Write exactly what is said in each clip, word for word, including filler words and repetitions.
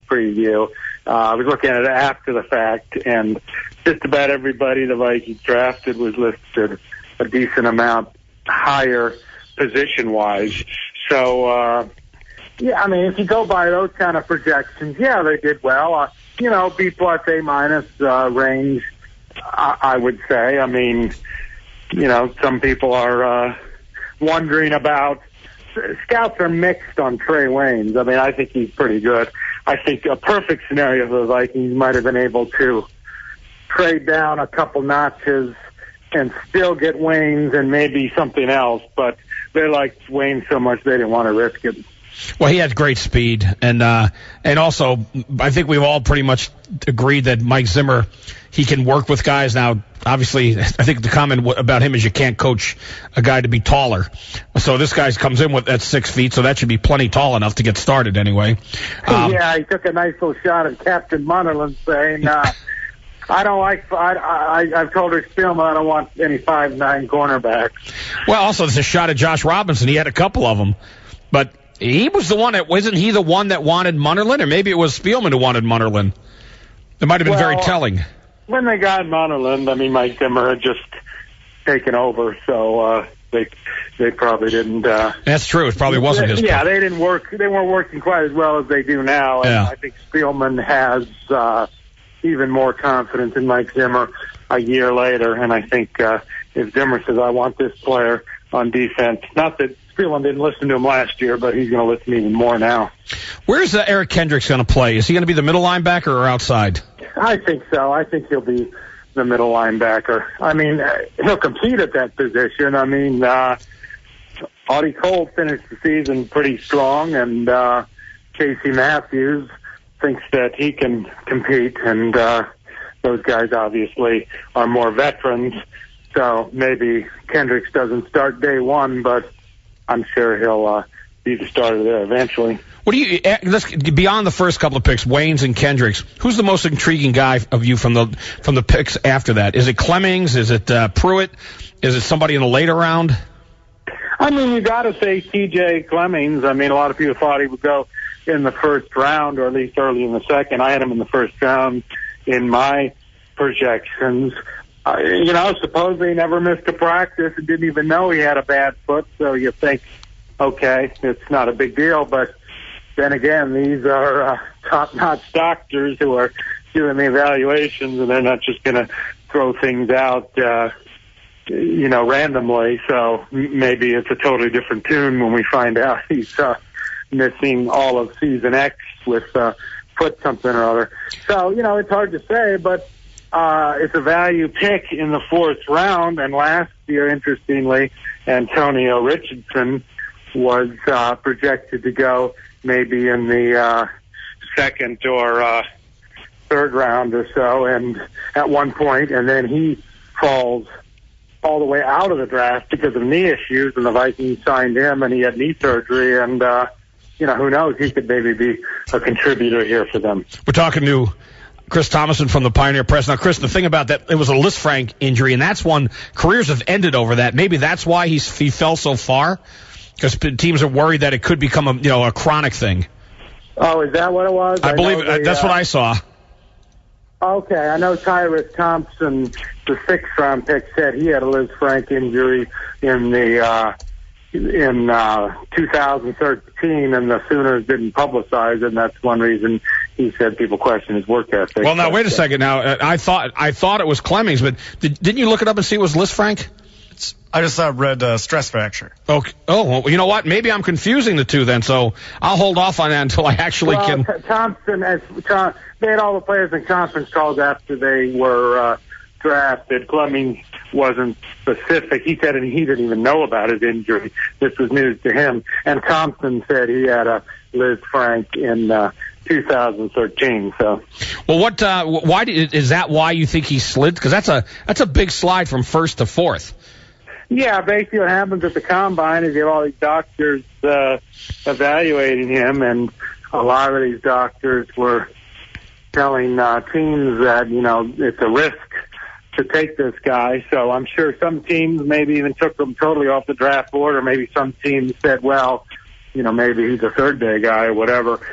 preview. Uh, I was looking at it after the fact, and just about everybody the Vikings drafted was listed a decent amount higher position-wise. So, uh, yeah, I mean, if you go by those kind of projections, yeah, they did well. Uh, you know, B plus, A minus uh, range, I, I would say. I mean, you know, some people are uh, wondering about. Scouts are mixed on Trey Waynes. I mean, I think he's pretty good. I think a perfect scenario for the Vikings might have been able to trade down a couple notches and still get Waynes and maybe something else, but they liked Waynes so much they didn't want to risk it. Well, he has great speed, and uh, and also I think we've all pretty much agreed that Mike Zimmer, he can work with guys. Now, obviously, I think the comment about him is you can't coach a guy to be taller. So this guy comes in with at six feet, so that should be plenty tall enough to get started anyway. Um, yeah, he took a nice little shot at Captain Munnerlyn saying, uh, I don't like, I, I, I've told Rick Spielman I don't want any five nine cornerbacks. Well, also, there's a shot at Josh Robinson. He had a couple of them. But he was the one that, wasn't he the one that wanted Munnerlyn? Or maybe it was Spielman who wanted Munnerlyn. It might have been well, very telling. When they got Munnerlyn, I mean, Mike Zimmer had just taken over, so uh, they they probably didn't. Uh, That's true. It probably wasn't they, his. Yeah, they didn't work. They weren't working quite as well as they do now. And yeah. I think Spielman has uh, even more confidence in Mike Zimmer a year later, and I think uh, if Zimmer says, "I want this player on defense," not that Spielman didn't listen to him last year, but he's going to listen even more now. Where's uh, Eric Kendricks going to play? Is he going to be the middle linebacker or outside? I think so. I think he'll be the middle linebacker. I mean, uh, he'll compete at that position. I mean, uh, Audie Cole finished the season pretty strong, and uh, Casey Matthews thinks that he can compete, and uh, those guys obviously are more veterans, so maybe Kendricks doesn't start day one, but I'm sure he'll uh, be the starter there eventually. What do you, let's, beyond the first couple of picks, Waynes and Kendricks, who's the most intriguing guy of you from the from the picks after that? Is it Clemmings? Is it uh, Pruitt? Is it somebody in the later round? I mean, you got to say T J Clemmings. I mean, a lot of people thought he would go in the first round, or at least early in the second. I had him in the first round in my projections. Uh, you know, supposedly he never missed a practice and didn't even know he had a bad foot, so you think, okay, it's not a big deal, but then again, these are uh, top-notch doctors who are doing the evaluations, and they're not just going to throw things out, uh, you know, randomly. So maybe it's a totally different tune when we find out he's uh, missing all of season X with uh, foot something or other. So, you know, it's hard to say, but uh, it's a value pick in the fourth round. And last year, interestingly, Antonio Richardson was uh, projected to go maybe in the uh, second or uh, third round or so, and at one point, and then he falls all the way out of the draft because of knee issues, and the Vikings signed him, and he had knee surgery, and uh, you know, who knows, he could maybe be a contributor here for them. We're talking to Chris Thomason from the Pioneer Press. Now, Chris, the thing about that, it was a Lisfranc injury, and that's one careers have ended over that. Maybe that's why he's, he fell so far. Because teams are worried that it could become a you know a chronic thing. Oh, is that what it was? I, I believe they, that's uh, what I saw. Okay, I know Tyrus Thompson, the sixth round pick, said he had a Lisfranc injury in the uh, in uh, two thousand thirteen, and the Sooners didn't publicize it, and that's one reason he said people question his work ethic. Well, now wait a second. Now I thought I thought it was Clemmings, but did, didn't you look it up and see it was Lisfranc? I just uh, read uh, stress fracture. Okay. Oh, well, you know what? Maybe I'm confusing the two then, so I'll hold off on that until I actually well, can. T- Thompson, as Tom, they had all the players in conference calls after they were uh, drafted. Clemmings wasn't specific. He said he didn't even know about his injury. This was news to him. And Thompson said he had a Lisfranc in uh, two thousand thirteen. So, well, what? Uh, why did, is that? Why you think he slid? Because that's a that's a big slide from first to fourth. Yeah, basically what happens at the combine is you have all these doctors uh, evaluating him, and a lot of these doctors were telling uh, teams that, you know, it's a risk to take this guy. So I'm sure some teams maybe even took him totally off the draft board, or maybe some teams said, well, you know, maybe he's a third day guy or whatever.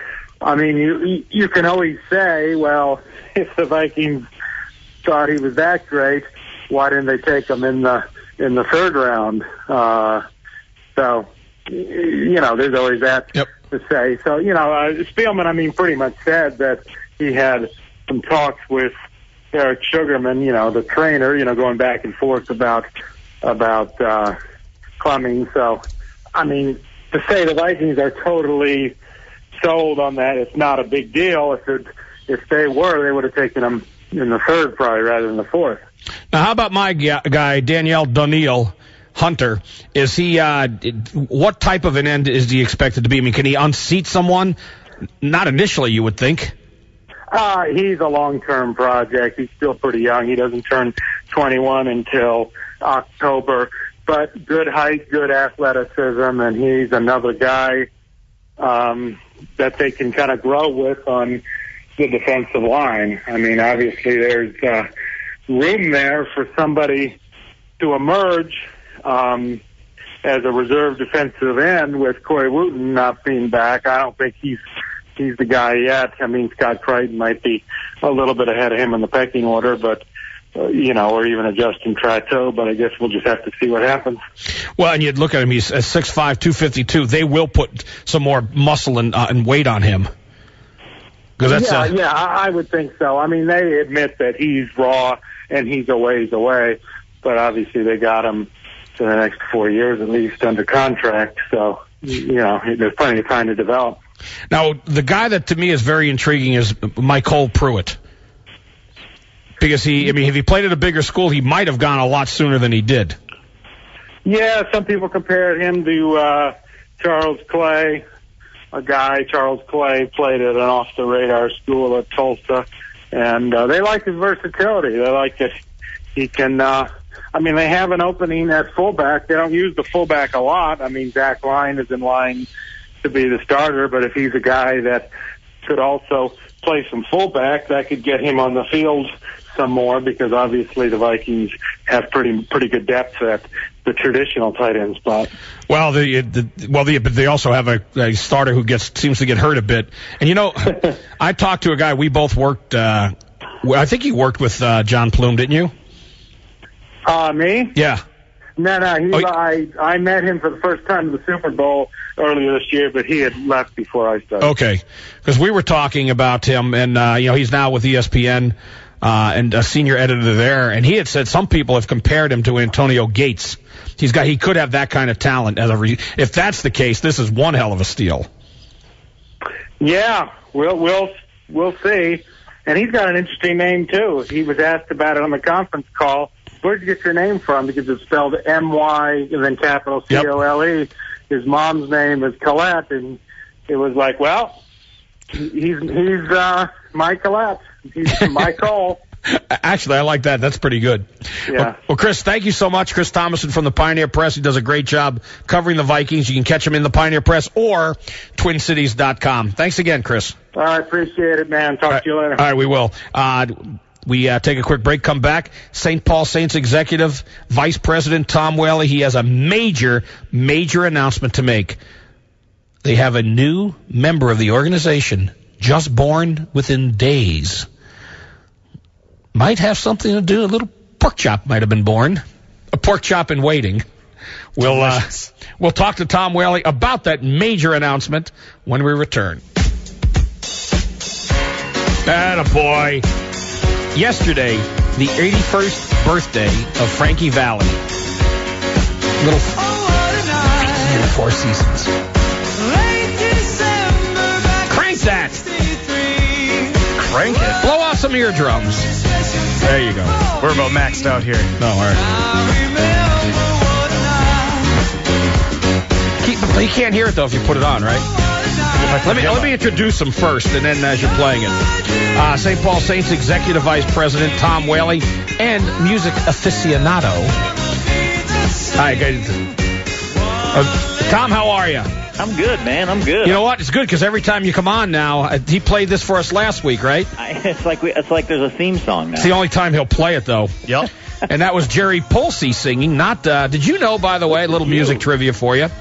I mean, you you can always say, well, if the Vikings thought he was that great, why didn't they take him in the in the third round? Uh, so, you know, there's always that yep. to say. So, you know, uh, Spielman, I mean, pretty much said that he had some talks with Eric Sugarman, you know, the trainer, you know, going back and forth about about uh, Clemmings. So, I mean, to say the Vikings are totally sold on that, it's not a big deal. If it, if they were, they would have taken him in the third probably rather than the fourth. Now, how about my guy, Danielle Doniel Hunter? Is he, uh, what type of an end is he expected to be? I mean, can he unseat someone? Not initially, you would think. Uh, he's a long-term project. He's still pretty young. He doesn't turn twenty-one until October. But good height, good athleticism, and he's another guy um, that they can kind of grow with on the defensive line. I mean, obviously there's uh, room there for somebody to emerge um, as a reserve defensive end with Corey Wooten not being back. I don't think he's he's the guy yet. I mean, Scott Crichton might be a little bit ahead of him in the pecking order, but uh, you know, or even a Justin Trateau, but I guess we'll just have to see what happens. Well, and you'd look at him, he's at six five, two fifty-two. They will put some more muscle and, uh, and weight on him. That's, yeah, uh, yeah, I, I would think so. I mean, they admit that he's raw and he's a ways away, but obviously they got him for the next four years at least under contract, so, you know, there's plenty of time to develop. Now, the guy that to me is very intriguing is Mycole Pruitt. Because he, I mean, if he played at a bigger school, he might have gone a lot sooner than he did. Yeah, some people compared him to uh, Charles Clay. A guy, Charles Clay, played at an off-the-radar school at Tulsa, and uh, they like his versatility. They like that he can, uh, I mean, they have an opening at fullback. They don't use the fullback a lot. I mean, Zach Line is in line to be the starter, but if he's a guy that could also play some fullback, that could get him on the field some more, because obviously the Vikings have pretty pretty good depth at the traditional tight end spot. Well, the, the well, the, but they also have a, a starter who gets seems to get hurt a bit. And you know, I talked to a guy. We both worked. Uh, I think you worked with uh, John Plume, didn't you? Uh, me? Yeah. No, no. He, oh, I I met him for the first time at the Super Bowl earlier this year, but he had left before I started. Okay, because we were talking about him, and uh, you know, he's now with E S P N. Uh, and a senior editor there, and he had said some people have compared him to Antonio Gates. He's got, he could have that kind of talent. As a re- if that's the case, this is one hell of a steal. Yeah, we'll we'll we'll see. And he's got an interesting name too. He was asked about it on the conference call. Where'd you get your name from? Because it's spelled M Y and then capital C O L E. Yep. His mom's name is Collette, and it was like, well, he's he's uh, my Collette. He's Mycole. Actually, I like that. That's pretty good. Yeah. Well, well, Chris, thank you so much. Chris Thomason from the Pioneer Press. He does a great job covering the Vikings. You can catch him in the Pioneer Press or twin cities dot com. Thanks again, Chris. I appreciate it, man. Talk right. to you later. All right, we will. Uh, we uh, take a quick break, come back. Saint Paul Saints executive Vice President Tom Whaley, he has a major, major announcement to make. They have a new member of the organization just born within days. Might have something to do, a little pork chop might have been born. A pork chop in waiting. We'll, uh, we'll talk to Tom Whaley about that major announcement when we return. Attaboy. Yesterday, the eighty-first birthday of Frankie Valli. Little in the Four Seasons. Crank that. Crank it. Blow out some eardrums. There you go. We're about maxed out here. No, all right. Keep, you can't hear it, though, if you put it on, right? Let me let me introduce them first, and then as you're playing it. Uh, Saint Paul Saints Executive Vice President Tom Whaley and music aficionado. Hi, guys. Uh, Tom, how are you? I'm good, man. I'm good. You know what? It's good because every time you come on now, uh, he played this for us last week, right? I, it's like we, it's like there's a theme song now. It's the only time he'll play it, though. Yep. And that was Jerry Polsey singing. Not. Uh, did you know, by the way, a little music trivia for you.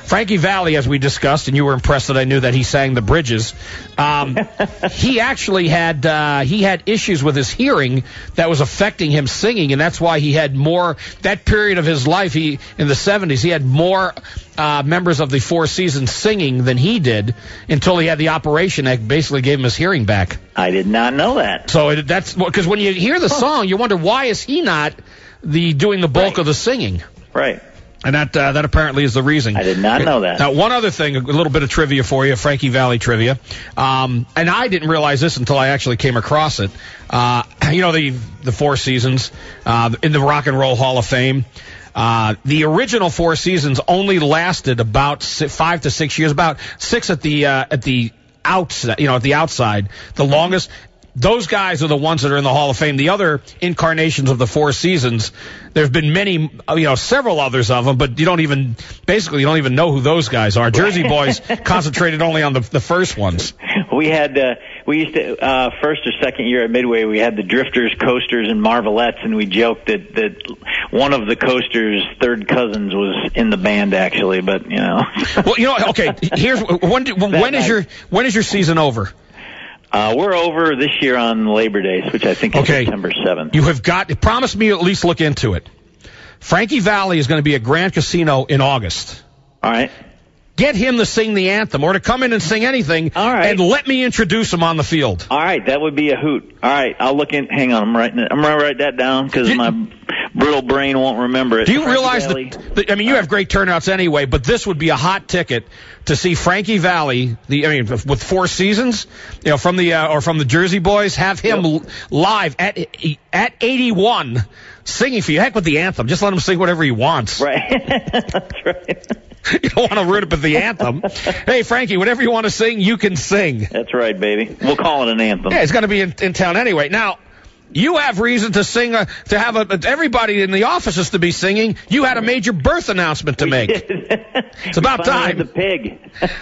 Frankie Valli, as we discussed, and you were impressed that I knew that he sang the bridges. Um, he actually had uh, he had issues with his hearing that was affecting him singing, and that's why he had more that period of his life. He in the seventies, he had more uh, members of the Four Seasons singing than he did until he had the operation that basically gave him his hearing back. I did not know that. So it, that's because when you hear the song, you wonder why is he not the doing the bulk Right. of the singing. Right. And that uh, that apparently is the reason. I did not know that. Now, one other thing, a little bit of trivia for you, Frankie Valli trivia. Um, and I didn't realize this until I actually came across it. Uh, you know, the the Four Seasons uh, in the Rock and Roll Hall of Fame. Uh, the original Four Seasons only lasted about six, five to six years, about six at the uh, at the outside. You know, at the outside. The longest. Those guys are the ones that are in the Hall of Fame. The other incarnations of the Four Seasons, there have been many, you know, several others of them, but you don't even, basically, you don't even know who those guys are. Jersey Boys concentrated only on the the first ones. We had, uh, we used to, uh, first or second year at Midway, we had the Drifters, Coasters, and Marvelettes, and we joked that, that one of the Coasters' third cousins was in the band, actually, but, you know. Well, you know, okay, here's, when, do, when is your, when is your season over? Uh, we're over this year on Labor Day, which I think is Okay. September seventh. You have got, promise me you'll at least look into it. Frankie Valli is going to be at Grand Casino in August. All right. Get him to sing the anthem or to come in and sing anything, All right. and let me introduce him on the field. All right, that would be a hoot. All right, I'll look in. Hang on, I'm writing it. I'm going to write that down because You- my brittle brain won't remember it. Do you Frankie realize Valli. that, that? I mean, you have great turnouts anyway, but this would be a hot ticket to see Frankie Valli. The I mean, with Four Seasons, you know, from the uh, or from the Jersey Boys, have him Yep. l- live at at eighty-one, singing for you. Heck with the anthem, just let him sing whatever he wants. Right. That's right. You don't want to ruin it with the anthem. Hey, Frankie, whatever you want to sing, you can sing. That's right, baby. We'll call it an anthem. Yeah, it's going to be in, in town anyway. Now, you have reason to sing, uh, to have a, everybody in the offices to be singing. You had a major birth announcement to make. It's about time. The pig.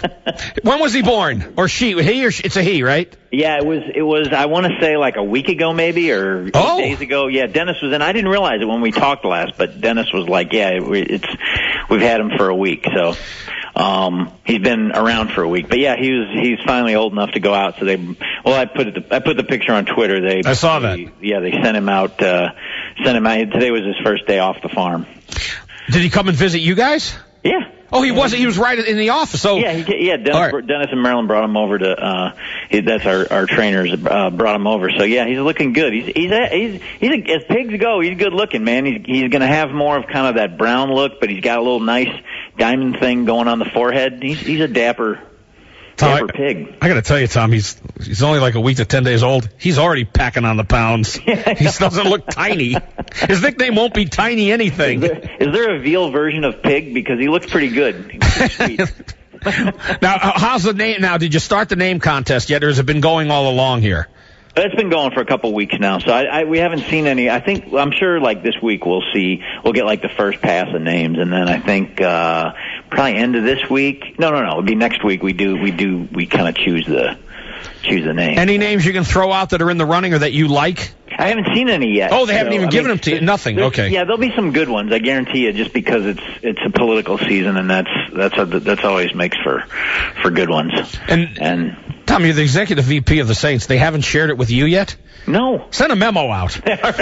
When was he born? Or she? He or she? It's a he, right? Yeah, it was. It was. I want to say like a week ago, maybe, or eight Oh. days ago. Yeah, Dennis was in. I didn't realize it when we talked last, but Dennis was like, "Yeah, it, it's we've had him for a week." So um, he's been around for a week. But yeah, he was. He's finally old enough to go out. So they. Well, I put it. I put the picture on Twitter. They. I saw that. They, yeah, they sent him out. Uh, sent him out. Today was his first day off the farm. Did he come and visit you guys? Yeah. Oh, he wasn't. He was right in the office. So Yeah, he, yeah. Dennis, All right. Dennis and Marilyn brought him over to. Uh, he, that's our our trainers uh, brought him over. So yeah, he's looking good. He's he's a, he's he's a, as pigs go. He's good looking, man. He's he's going to have more of kind of that brown look, but he's got a little nice diamond thing going on the forehead. He's he's a dapper. Tom, Dapper I, pig. I got to tell you, Tom, he's he's only like a week to ten days old. He's already packing on the pounds. He doesn't look tiny. His nickname won't be Tiny anything. Is there, is there a veal version of pig? Because he looks pretty good. He's pretty sweet. Now, uh, how's the name? Now, did you start the name contest yet, or has it been going all along here? It's been going for a couple of weeks now, so I, I we haven't seen any. I think I'm sure like this week we'll see. We'll get like the first pass of names, and then I think uh probably end of this week. No, no, no. It'll be next week. We do, we do, we kind of choose the choose the name. Any names you can throw out that are in the running or that you like? I haven't seen any yet. Oh, they haven't so, even I given mean, them to you. Nothing. there's- Okay. Yeah, there'll be some good ones. I guarantee you, just because it's it's a political season, and that's that's a, that's always makes for for good ones. And, And Tom, you're the executive V P of the Saints. They haven't shared it with you yet? no. Send a memo out.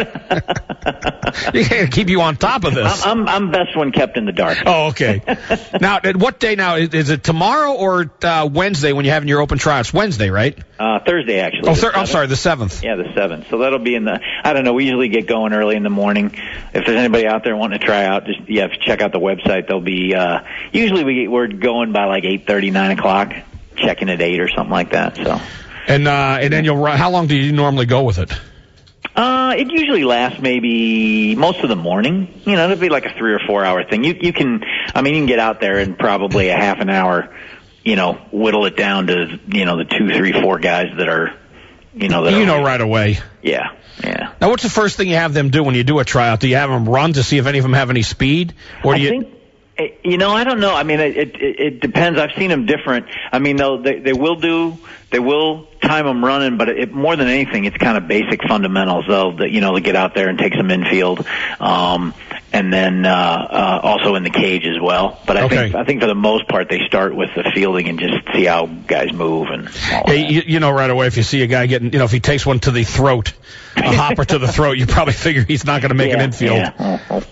You can't keep you on top of this. I'm, I'm I'm best when kept in the dark. Oh, okay. Now, at what day now? Is, is it tomorrow or uh, Wednesday when you're having your open trial? It's Wednesday, right? Uh, Thursday, actually. Oh, the thir- I'm seventh. sorry, the seventh. Yeah, the seventh. So that'll be in the. I don't know. We usually get going early in the morning. If there's anybody out there wanting to try out, just yeah, check out the website. They'll be. Uh, usually we we're going by like eight thirty, nine o'clock. Checking at eight or something like that. So. And uh, and then you'll run. How long do you normally go with it? Uh, it usually lasts maybe most of the morning. You know, it'll be like a three or four hour thing. You you can, I mean, you can get out there in probably a half an hour. You know, whittle it down to you know the two, three, four guys that are, you know, that You are, know right away. Yeah, yeah. Now, what's the first thing you have them do when you do a tryout? Do you have them run to see if any of them have any speed, or do I you? think, you know, I don't know. I mean, it, it it depends. I've seen them different. I mean, they'll, they they will do they will time them running, but it, more than anything, it's kind of basic fundamentals. They'll you know they get out there and take some infield. Um, and then uh, uh, also in the cage as well. But I Okay. think I think for the most part they start with the fielding and just see how guys move and all Yeah, that. you, you know right away if you see a guy getting, you know, if he takes one to the throat, a hopper to the throat, you probably figure he's not going to make yeah, an infield. Yeah. I'll, I'll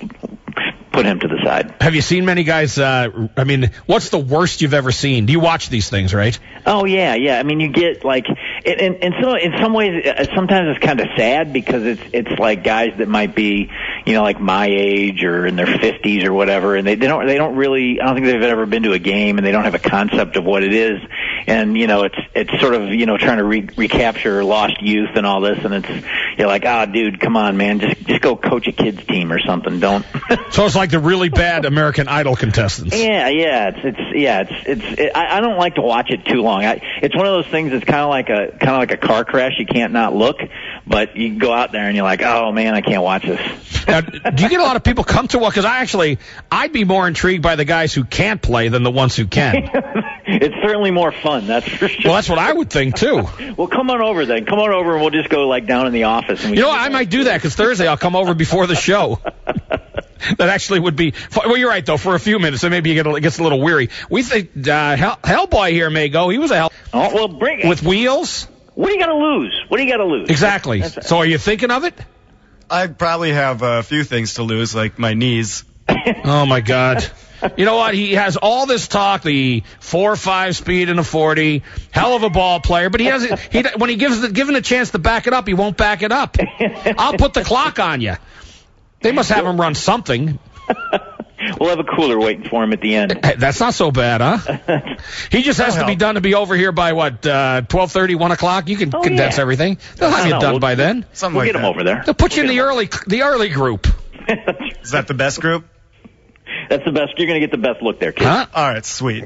put him to the side. Have you seen many guys, uh, I mean, what's the worst you've ever seen? Do you watch these things, right? Oh yeah, yeah. I mean, you get like, in in, in some in some ways, uh, sometimes it's kind of sad because it's it's like guys that might be, you know, like my age or in their fifties or whatever, and they, they don't they don't really. I don't think they've ever been to a game, and they don't have a concept of what it is. And you know, it's it's sort of you know trying to re- recapture lost youth and all this, and it's you're like, ah, oh, dude, come on, man, just just go coach a kids team or something. Don't. So it's like the really bad American Idol contestants. Yeah, yeah, it's it's yeah, it's it's. It, I, I don't like to watch it too long. I, it's one of those things that's kind of like a kind of like a car crash. You can't not look, but you go out there and you're like, oh man, I can't watch this. Now, do you get a lot of people come to one? Because I actually, I'd be more intrigued by the guys who can't play than the ones who can. It's certainly more fun, that's for sure. Well, that's what I would think too. Well, come on over then. Come on over and we'll just go like down in the office. And we You know, can- I might do that because Thursday I'll come over before the show. That actually would be. Well, you're right though. For a few minutes, so maybe you get a, it gets a little weary. We think uh, Hell, Hellboy here may go. He was a hell Oh well, bring it. with wheels. What do you got to lose? What do you got to lose? Exactly. That's- So are you thinking of it? I'd probably have a few things to lose, like my knees. Oh my God. You know what? He has all this talk, the four or five speed and a forty, hell of a ball player, but he doesn't. He when he gives the, given a chance to back it up, he won't back it up. I'll put the clock on you. They must have him run something. We'll have a cooler waiting for him at the end. Hey, that's not so bad, huh? He just has That'll to be help. done to be over here by what, uh, twelve thirty, one o'clock? You can Oh, condense yeah. everything. They'll have No, you no, done we'll- by then. Something We'll like get him that. over there. They'll put you in We'll the early the early group. Is that the best group? That's the best. You're going to get the best look there, kid. Huh? All right, sweet.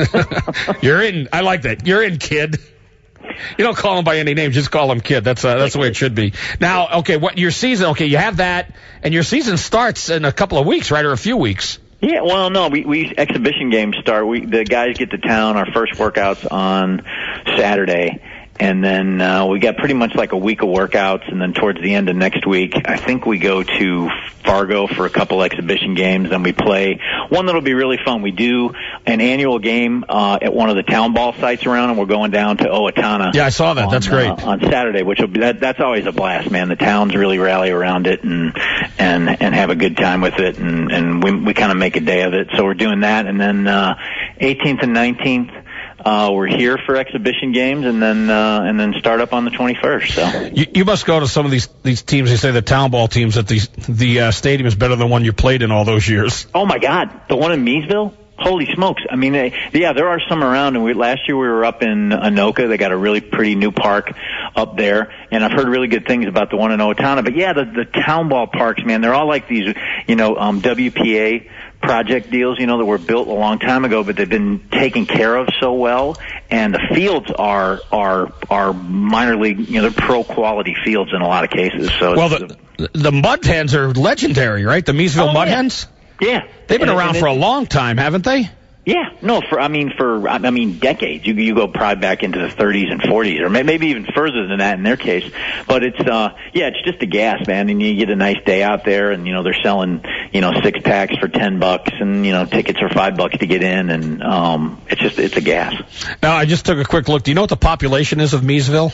You're in. I like that. You're in, kid. You don't call him by any name. Just call him kid. That's uh, that's the way it should be. Now, okay, what your season? Okay, you have that, and your season starts in a couple of weeks, right, or a few weeks. Yeah, well, no, we, we exhibition games start. We the guys get to town. Our first workouts on Saturday, and then uh, we got pretty much like a week of workouts, and then towards the end of next week, I think we go to Fargo for a couple exhibition games. Then we play one that'll be really fun. We do an annual game uh, at one of the town ball sites around, and we're going down to Owatonna. Yeah, I saw that. On, That's great. uh, on Saturday, which will be that, that's always a blast, man. The towns really rally around it and and and have a good time with it, and and we we kind of make a day of it. So we're doing that, and then uh, eighteenth and nineteenth. Uh, we're here for exhibition games, and then uh, and then start up on the twenty-first. So You, you must go to some of these these teams. They say the town ball teams that the the uh, stadium is better than one you played in all those years. oh my God, the one in Meesville. Holy smokes! I mean, they, yeah, there are some around. And we, last year we were up in Anoka. They got a really pretty new park up there, and I've heard really good things about the one in Owatonna. But yeah, the the town ball parks, man, they're all like these, you know, um, W P A project deals, you know, that were built a long time ago, but they've been taken care of so well. And the fields are are are minor league, you know, they're pro quality fields in a lot of cases. So Well, it's, the the Mud Hens are legendary, right? The Meesville Oh, Mud yeah. Hens. yeah, They've been And- around and for a it's- long time, haven't they? Yeah, no, for I mean for I mean decades. You you go probably back into the thirties and forties, or may, maybe even further than that in their case. But it's uh yeah, it's just a gas, man, and you get a nice day out there, and you know they're selling you know six packs for ten bucks, and you know tickets for five bucks to get in, and um it's just it's a gas. Now, I just took a quick look. Do you know what the population is of Meesville?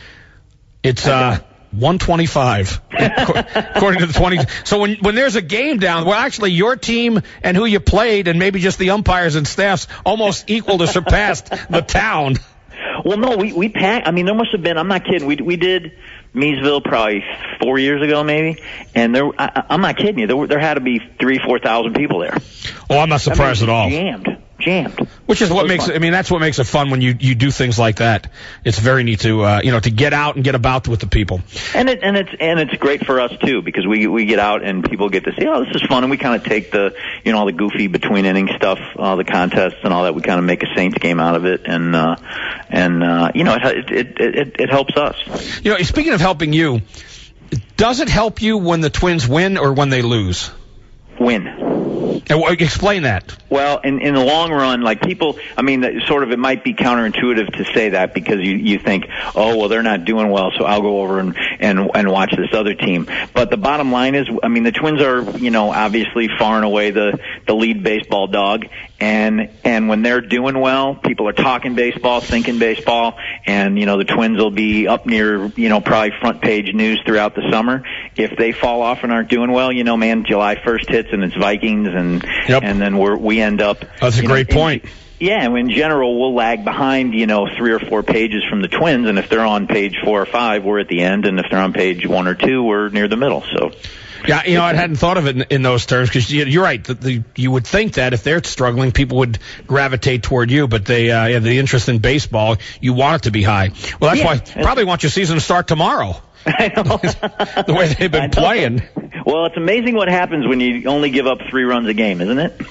It's uh, one twenty-five, according to the twenty. So when when there's a game down, well, actually, your team and who you played, and maybe just the umpires and staffs, almost equal to surpassed the town. Well, no, we we packed. I mean, there must have been. I'm not kidding. We we did Meesville probably four years ago, maybe, and there. I, I'm not kidding you. There were, there had to be three, four thousand people there. Oh, I'm not surprised I mean, at all. Jammed, jammed. Which is what It was makes fun. it, I mean, that's what makes it fun when you, you do things like that. It's very neat to, uh, you know, to get out and get about with the people. And it and it's and it's great for us too, because we we get out and people get to see, oh, this is fun, and we kind of take the you know all the goofy between inning stuff, all the contests and all that. We kind of make a Saints game out of it, and uh, and uh, you know it, it it it helps us. You know, speaking of helping you, does it help you when the Twins win or when they lose? Win. Explain that. Well, in, in the long run, like people, I mean, that sort of, it might be counterintuitive to say that because you, you think, oh, well, they're not doing well, so I'll go over and, and, and watch this other team. But the bottom line is, I mean, the Twins are, you know, obviously far and away the, the lead baseball dog. And, and when they're doing well, people are talking baseball, thinking baseball, and, you know, the Twins will be up near, you know, probably front page news throughout the summer. If they fall off and aren't doing well, you know, man, July first hits and it's Vikings and, yep. and then we're, we end up. That's a great know, point. In, yeah, in general, we'll lag behind, you know, three or four pages from the Twins, and if they're on page four or five, we're at the end, and if they're on page one or two, we're near the middle. So. Yeah, you know, I hadn't thought of it in, in those terms because you're right. The, the, you would think that if they're struggling, people would gravitate toward you, but they uh, have the interest in baseball. You want it to be high. Well, that's yeah, why probably want your season to start tomorrow. I know. The way they've been playing. Well, it's amazing what happens when you only give up three runs a game, isn't it?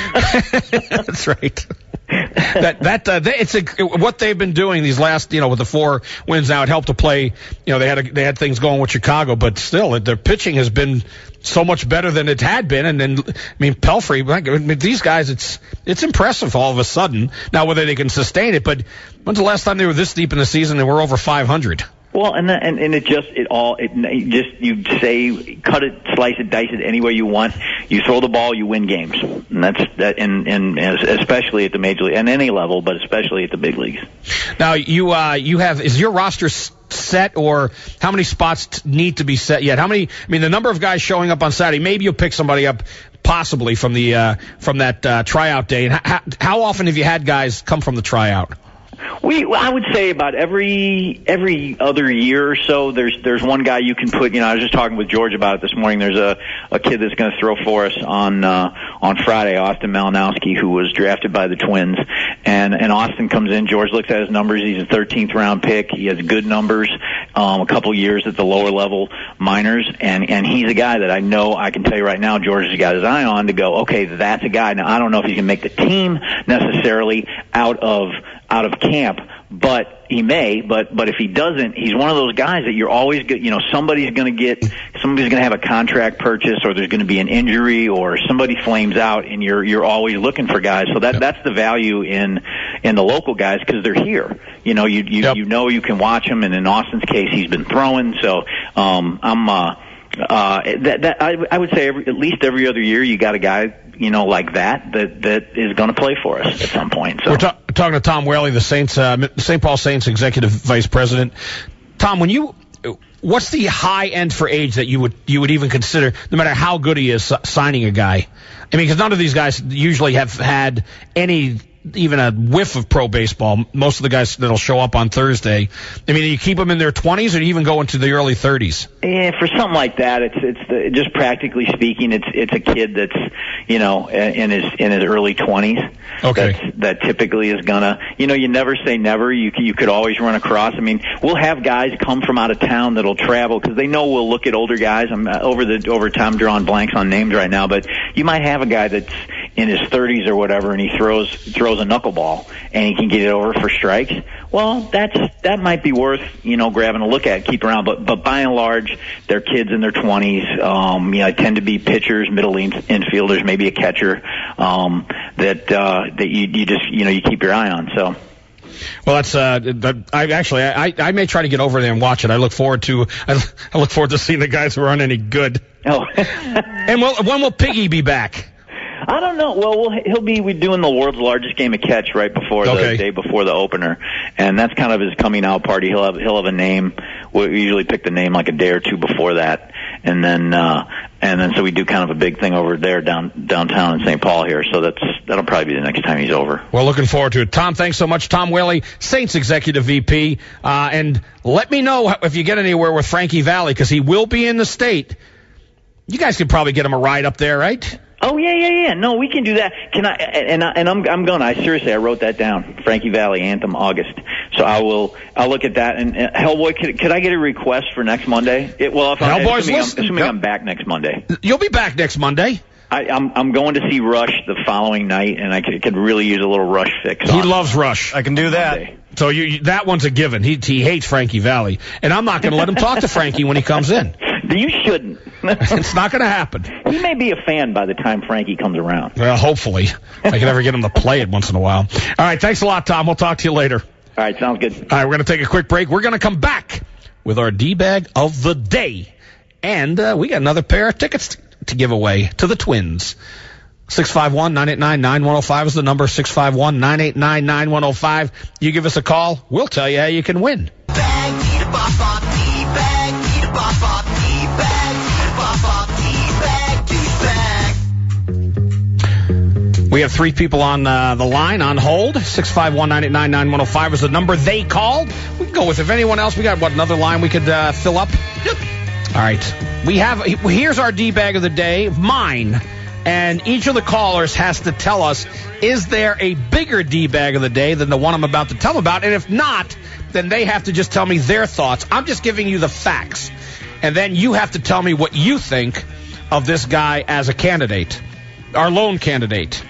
That's right. that that uh, they, it's a, what they've been doing these last, you know, with the four wins now. It helped to play. You know, they had a, they had things going with Chicago, but still, their pitching has been so much better than it had been. And then, I mean, Pelfrey, I mean, these guys, it's it's impressive all of a sudden. Now, whether they can sustain it, but when's the last time they were this deep in the season and were over five hundred? Well, and, that, and and it just it all it, it just you say cut it, slice it, dice it any way you want. You throw the ball, you win games, and that's that. And and especially at the major league, and any level, but especially at the big leagues. Now you uh you have is your roster set, or how many spots t- need to be set yet? How many? I mean, the number of guys showing up on Saturday. Maybe you'll pick somebody up possibly from the uh, from that uh, tryout day. And how, how often have you had guys come from the tryout? We, I would say about every every other year or so, there's there's one guy you can put. You know, I was just talking with George about it this morning. There's a a kid that's going to throw for us on uh, on Friday, Austin Malinowski, who was drafted by the Twins, and and Austin comes in. George looks at his numbers. He's a thirteenth round pick. He has good numbers. Um, a couple years at the lower level minors, and and he's a guy that I know I can tell you right now. George has got his eye on to go. Okay, that's a guy. Now I don't know if he can make the team necessarily out of out of camp, but he may. But but if he doesn't, he's one of those guys that you're always good. You know, somebody's going to get, somebody's going to have a contract purchase, or there's going to be an injury, or somebody flames out, and you're you're always looking for guys. So that yep. that's the value in in the local guys because they're here. You know, you you yep. you know you can watch them, and in Austin's case, he's been throwing. So um, I'm. Uh, Uh, that, that I, I would say every, at least every other year you got a guy, you know, like that that that is going to play for us at some point. So we're ta- talking to Tom Whaley, the Saints, uh, Saint Paul Saints executive vice president. Tom, when you, what's the high end for age that you would you would even consider, no matter how good he is, signing a guy? I mean, because none of these guys usually have had any. Even a whiff of pro baseball. Most of the guys that'll show up on Thursday. I mean, do you keep them in their twenties, or do you even go into the early thirties? Yeah, for something like that, it's it's the, just practically speaking, it's it's a kid that's you know in his in his early twenties. Okay. That's, that typically is gonna, you know, you never say never. You you could always run across. I mean, we'll have guys come from out of town that'll travel because they know we'll look at older guys. I'm uh, over the over time drawing blanks on names right now, but you might have a guy that's in his thirties or whatever, and he throws throws a knuckleball and he can get it over for strikes. Well, that's that might be worth you know grabbing a look at, keep around. But but by and large, they're kids in their twenties. Um, you know, tend to be pitchers, middle infielders, maybe a catcher. Um, that uh, that you you just you know you keep your eye on. So. Well, that's uh, I actually I I may try to get over there and watch it. I look forward to I, I look forward to seeing the guys who aren't any good. Oh. And well, when will Piggy be back? I don't know. Well, we'll he'll be we're doing the world's largest game of catch right before the okay. day before the opener, and that's kind of his coming out party. He'll have he'll have a name. We usually pick the name like a day or two before that, and then uh, and then so we do kind of a big thing over there down downtown in Saint Paul here. So that's that'll probably be the next time he's over. Well, looking forward to it. Tom, thanks so much. Tom Whaley, Saints executive V P, uh, and let me know if you get anywhere with Frankie Valli because he will be in the state. You guys could probably get him a ride up there, right? Oh yeah, yeah, yeah. No, we can do that. Can I? And I, and I'm I'm gonna. I seriously, I wrote that down. Frankie Valli Anthem August. So I will. I'll look at that. And uh, Hellboy, could, could I get a request for next Monday? It, well, if I'm Hellboy's assuming, I'm, listening. assuming I'm back next Monday. You'll be back next Monday. I, I'm I'm going to see Rush the following night, and I could, could really use a little Rush fix. He on loves Rush. I can do that. Monday. So you, you that one's a given. He he hates Frankie Valli, and I'm not going to let him talk to Frankie when he comes in. You shouldn't. It's not going to happen. He may be a fan by the time Frankie comes around. Well, hopefully. I can ever get him to play it once in a while. All right, thanks a lot, Tom. We'll talk to you later. All right, sounds good. All right, we're going to take a quick break. We're going to come back with our D-bag of the day. And uh, we got another pair of tickets to, to give away to the Twins. six five one, nine eight nine, nine one oh five is the number, six five one, nine eight nine, nine one oh five. You give us a call, we'll tell you how you can win. Bag, need a bop, bop, D-bag, need a bop, bop, D-bag, need a bop, bop, D-bag, D-bag. We have three people on uh, the line, on hold. six five one, nine eight nine, nine one oh five is the number they called. We can go with if anyone else. We got, what, another line we could uh, fill up? Yep. All right. We have, here's our D-bag of the day, mine. And each of the callers has to tell us, is there a bigger D-bag of the day than the one I'm about to tell them about? And if not, then they have to just tell me their thoughts. I'm just giving you the facts. And then you have to tell me what you think of this guy as a candidate, our lone candidate.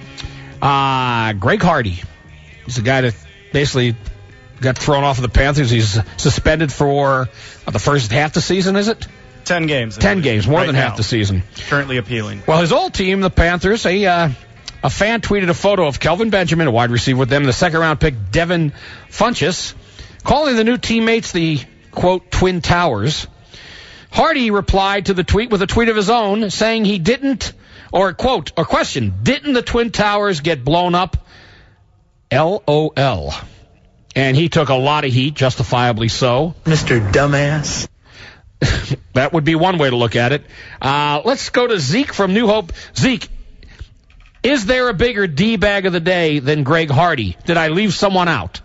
Uh, Greg Hardy. He's the guy that basically got thrown off of the Panthers. He's suspended for uh, the first half the season, is it? Ten games. Ten games, more right than now. half the season. Currently appealing. Well, his old team, the Panthers, a uh, a fan tweeted a photo of Kelvin Benjamin, a wide receiver with them, and the second-round pick Devin Funchess, calling the new teammates the, quote, Twin Towers. Hardy replied to the tweet with a tweet of his own, saying he didn't, or quote, or question, didn't the Twin Towers get blown up? L O L. And he took a lot of heat, justifiably so. Mister Dumbass. That would be one way to look at it. Uh, let's go to Zeke from New Hope. Zeke, is there a bigger D-bag of the day than Greg Hardy? Did I leave someone out?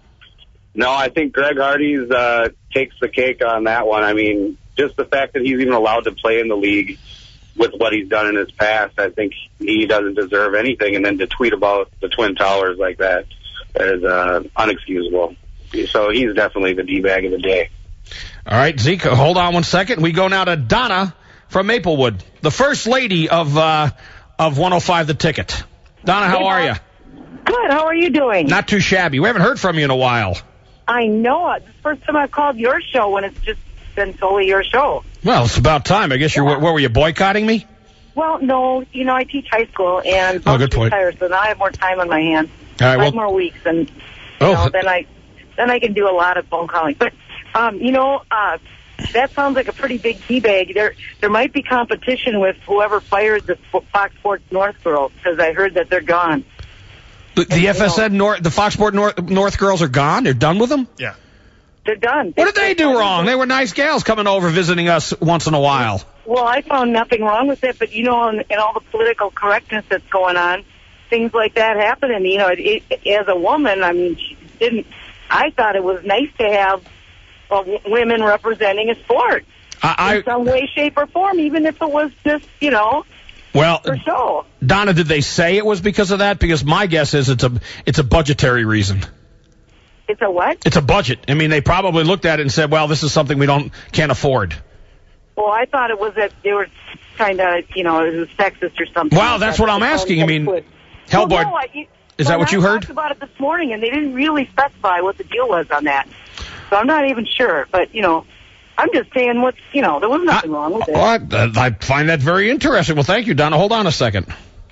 No, I think Greg Hardy's uh, takes the cake on that one. I mean, just the fact that he's even allowed to play in the league with what he's done in his past, I think he doesn't deserve anything. And then to tweet about the Twin Towers like that is uh, unexcusable. So he's definitely the D-bag of the day. All right, Zeke, hold on one second. We go now to Donna from Maplewood, the first lady of uh, of one oh five The Ticket. Donna, how Hey, are you? Good. How are you doing? Not too shabby. We haven't heard from you in a while. I know it. It's the first time I've called your show when it's just been solely your show. Well, it's about time. I guess you're. Yeah. What were you, boycotting me? Well, no. You know, I teach high school, and Oh, good point. retired, so now I have more time on my hands. All right, Five well- more weeks, and you Oh. know, then I then I can do a lot of phone calling. But um, you know, uh, that sounds like a pretty big D-bag. There there might be competition with whoever fired the Fox Sports North girls, because I heard that they're gone. The, the F S N, North, the Fox Sports North, North girls are gone? They're done with them? Yeah. They're done. What did they do wrong? They were nice gals coming over visiting us once in a while. Well, I found nothing wrong with it, but, you know, in, in all the political correctness that's going on, things like that happen. And, you know, it, it, as a woman, I mean, she didn't, I thought it was nice to have uh, w- women representing a sport I, in some way, shape, or form, even if it was just, you know, well, for show. Donna, did they say it was because of that? Because my guess is it's a it's a budgetary reason. It's a what? It's a budget. I mean, they probably looked at it and said, well, this is something we don't can't afford. Well, I thought it was that they were kind of, you know, it was sexist or something. Well, that's what I'm asking. I mean, Hellboy, well, no, I, is that what you I heard? talked about it this morning, and they didn't really specify what the deal was on that. So I'm not even sure. But, you know, I'm just saying what's, you know, there was nothing wrong with it. Well, I, I find that very interesting. Well, thank you, Donna. Hold on a second.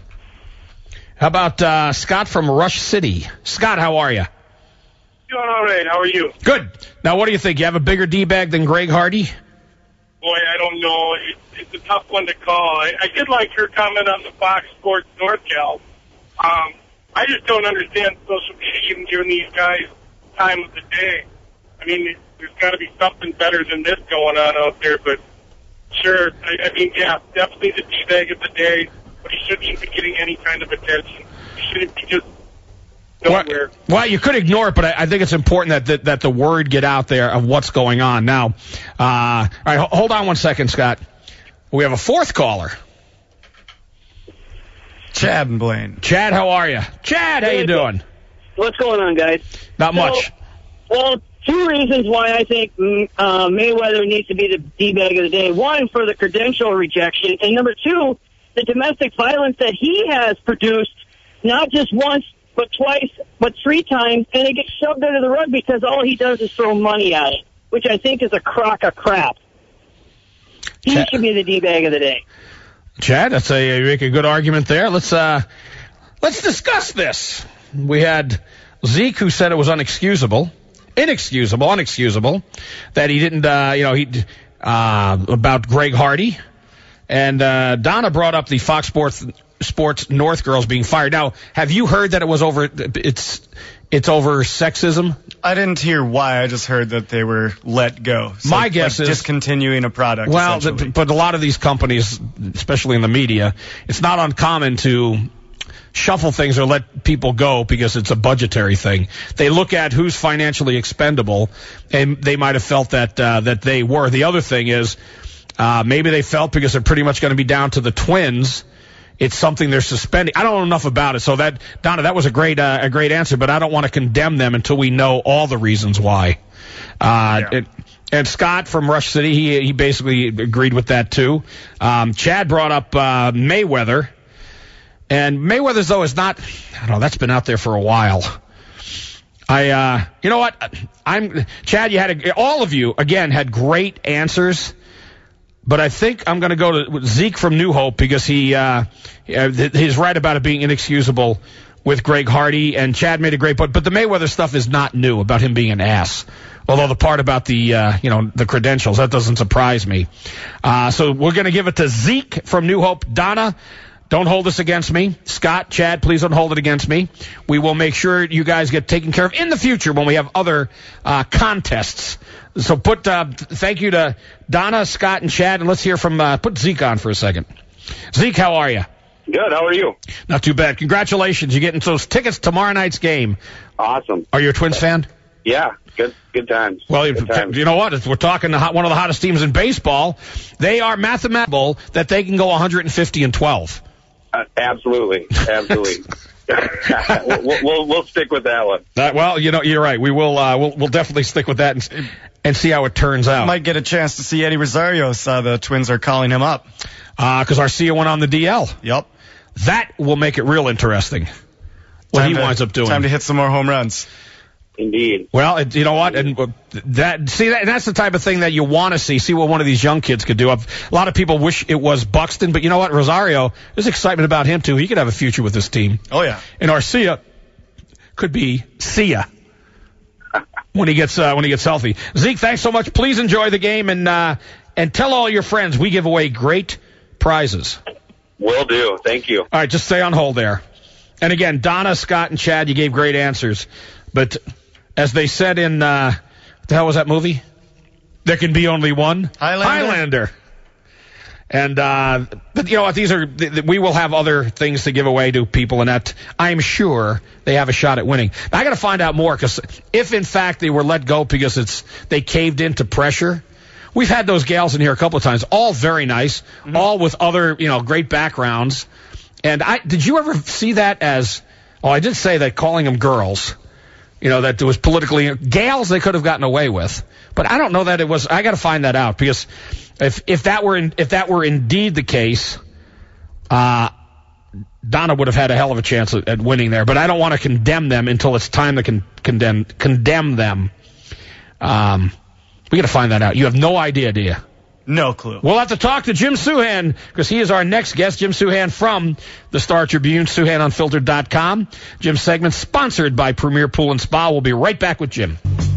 How about uh, Scott from Rush City? Scott, how are you? Doing all right. How are you? Good. Now, what do you think? You have a bigger D-bag than Greg Hardy? Boy, I don't know. It, it's a tough one to call. I, I did like your comment on the Fox Sports North gal. Um, I just don't understand social media even giving these guys time of the day. I mean, there's got to be something better than this going on out there. But sure, I, I mean, yeah, definitely the D-bag of the day. But he shouldn't even be getting any kind of attention. He shouldn't be just nowhere. Well, well, you could ignore it, but I, I think it's important that, that that the word get out there of what's going on. Now, uh, all right, ho- hold on one second, Scott. We have a fourth caller. Chad and Blaine. Chad, how are you? Chad, how you doing? What's going on, guys? Not So, much. Well, two reasons why I think mm, uh, Mayweather needs to be the D-bag of the day. One, for the credential rejection, and number two, the domestic violence that he has produced, not just once, but twice, but three times, and it gets shoved under the rug because all he does is throw money at it, which I think is a crock of crap. He Chad. should be the D-bag of the day. Chad, that's a you make a good argument there. Let's uh, let's discuss this. We had Zeke, who said it was unexcusable, inexcusable, unexcusable, that he didn't, uh, you know, he uh, about Greg Hardy, and uh, Donna brought up the Fox Sports Sports North girls being fired. Now, have you heard that it was over? It's it's over sexism. I didn't hear why. I just heard that they were let go. So My like, guess like is discontinuing a product. Well, the, but a lot of these companies, especially in the media, it's not uncommon to shuffle things or let people go because it's a budgetary thing. They look at who's financially expendable, and they might have felt that uh, that they were. The other thing is uh, maybe they felt because they're pretty much going to be down to the Twins. It's something they're suspending. I don't know enough about it. So that, Donna, that was a great uh, a great answer, but I don't want to condemn them until we know all the reasons why. Uh, Yeah. it, and Scott from Rush City, he he basically agreed with that too. Um, Chad brought up uh, Mayweather, and Mayweather's though is not. I don't know. That's been out there for a while. I, uh, you know what? I'm Chad. You had a, all of you again had great answers. But I think I'm going to go to Zeke from New Hope because he uh, he's right about it being inexcusable with Greg Hardy, and Chad made a great point. But the Mayweather stuff is not new about him being an ass. Although the part about the uh, you know the credentials, that doesn't surprise me. Uh, so we're going to give it to Zeke from New Hope. Donna, don't hold this against me. Scott, Chad, please don't hold it against me. We will make sure you guys get taken care of in the future when we have other uh, contests. So put uh, thank you to Donna, Scott, and Chad, and let's hear from uh, put Zeke on for a second. Zeke, how are you? Good. How are you? Not too bad. Congratulations. You're getting those tickets tomorrow night's game. Awesome. Are you a Twins fan? Yeah. Good. Good times. Well, good times. You know what? If we're talking to one of the hottest teams in baseball. They are mathematical that they can go one hundred fifty and twelve. Uh, absolutely. Absolutely. we'll, we'll we'll stick with that one. Uh, well, you know, you're right. We will. Uh, we'll we'll definitely stick with that and and see how it turns out. Might get a chance to see Eddie Rosario. So the Twins are calling him up. Because uh, Arcia went on the D L. Yep. That will make it real interesting. What Time he to, winds up doing. Time to hit some more home runs. Indeed. Well, it, you know what? And uh, that see that and that's the type of thing that you want to see. See what one of these young kids could do. A lot of people wish it was Buxton, but you know what? Rosario, there's excitement about him too. He could have a future with this team. Oh yeah. And Arcia could be Sia when he gets uh, when he gets healthy. Zeke, thanks so much. Please enjoy the game and uh, and tell all your friends we give away great prizes. Will do. Thank you. All right, just stay on hold there. And again, Donna, Scott, and Chad, you gave great answers, but as they said in, uh, what the hell was that movie? There can be only one. Highlander. Highlander. And, uh, but you know what? These are, th- th- we will have other things to give away to people, and that I'm sure they have a shot at winning. Now, I got to find out more, because if in fact they were let go because it's, they caved into pressure, we've had those gals in here a couple of times, all very nice, mm-hmm. all with other, you know, great backgrounds. And I, did you ever see that as, oh, I did say that calling them girls, you know, that it was politically, gals they could have gotten away with. But I don't know that it was, I got to find that out, because if if that were in, if that were indeed the case, uh, Donna would have had a hell of a chance at, at winning there. But I don't want to condemn them until it's time to con- condemn condemn them. Um, we got to find that out. You have no idea, do you? No clue. We'll have to talk to Jim Souhan, because he is our next guest. Jim Souhan from the Star Tribune, Souhan Unfiltered dot com. Jim's segment sponsored by Premier Pool and Spa. We'll be right back with Jim.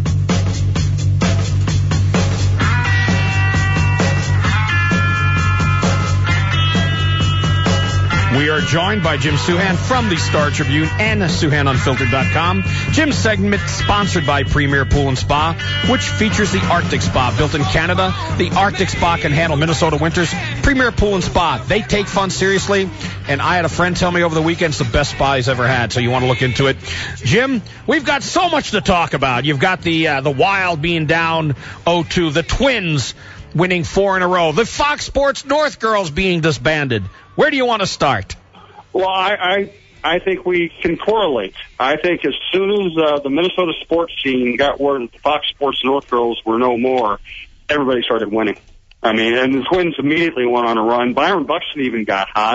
We are joined by Jim Souhan from the Star Tribune and Souhan Unfiltered dot com. Jim's segment sponsored by Premier Pool and Spa, which features the Arctic Spa. Built in Canada, the Arctic Spa can handle Minnesota winters. Premier Pool and Spa, they take fun seriously, and I had a friend tell me over the weekend it's the best spa he's ever had, so you want to look into it. Jim, we've got so much to talk about. You've got the uh, the Wild being down oh two, the Twins winning four in a row, the Fox Sports North girls being disbanded. Where do you want to start? Well, I, I I think we can correlate. I think as soon as uh, the Minnesota sports scene got word that the Fox Sports North girls were no more, everybody started winning. I mean, and the Twins immediately went on a run. Byron Buxton even got hot.